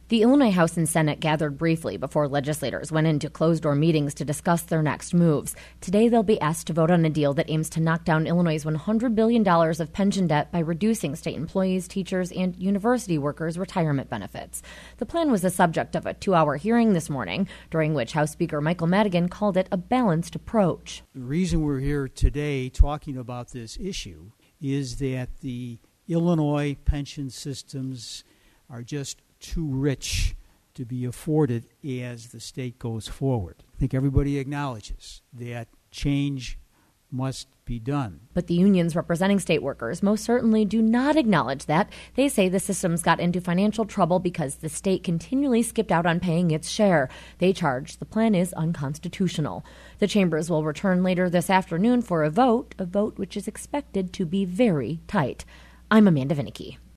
The Illinois House and Senate gathered briefly before legislators went into closed-door meetings to discuss their next moves. Today, they'll be asked to vote on a deal that aims to knock down Illinois' $100 billion of pension debt by reducing state employees, teachers, and university workers' retirement benefits. The plan was the subject of a 2-hour hearing this morning, during which House Speaker Michael Madigan called it a balanced approach. The reason we're here today talking about this issue is that the Illinois pension systems are just too rich to be afforded as the state goes forward. I think everybody acknowledges that change must be done. But the unions representing state workers most certainly do not acknowledge that. They say the systems got into financial trouble because the state continually skipped out on paying its share. They charge the plan is unconstitutional. The chambers will return later this afternoon for a vote which is expected to be very tight. I'm Amanda Vinicky.